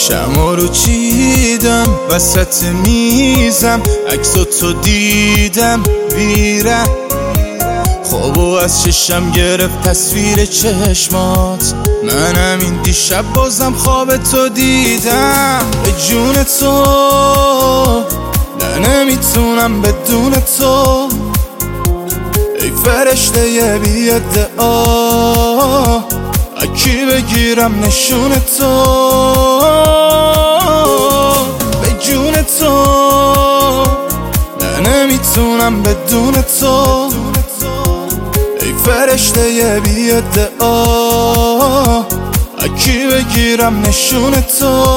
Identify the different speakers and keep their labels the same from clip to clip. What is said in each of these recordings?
Speaker 1: شمع رو چیدم وسط میزم، عکس تو دیدم بیرم، خوابو از چشم گرفت تصویر چشمات، منم این دیشب بازم خواب تو دیدم. به جون تو نه نمیتونم بدون تو، ای فرشته یه بی ادعا، اکی بگیرم نشون تو. به جون تو نه نمیتونم بدون تو، ای فرشته یه بی ادعا، اکی بگیرم نشون تو.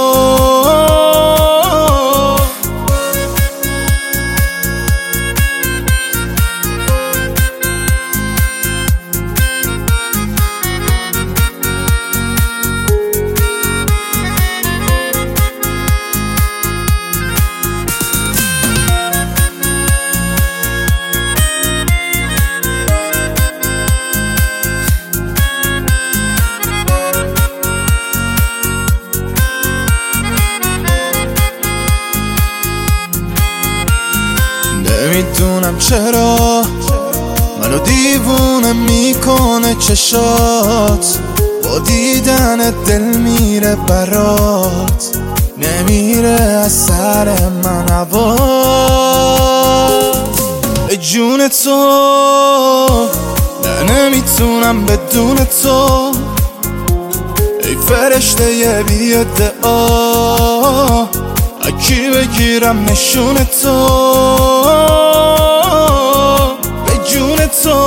Speaker 1: نمیدونم چرا منو دیوونه میکنه چشات، با دیدن دل میره برات، نمیره از سر من هوات. به جون تو نه نمیتونم بدون تو، ای فرشته یه بی ادعا، اکی بگیرم نشون تو. به جون تو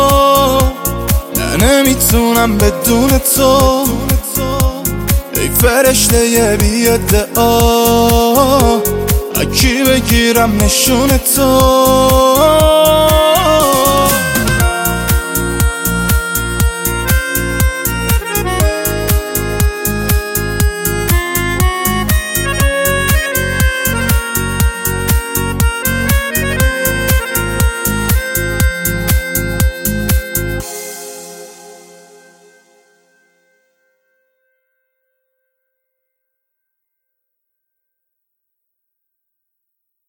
Speaker 1: نه نمیتونم بدون تو، ای فرشته یه بی ادعا، اکی بگیرم نشون تو.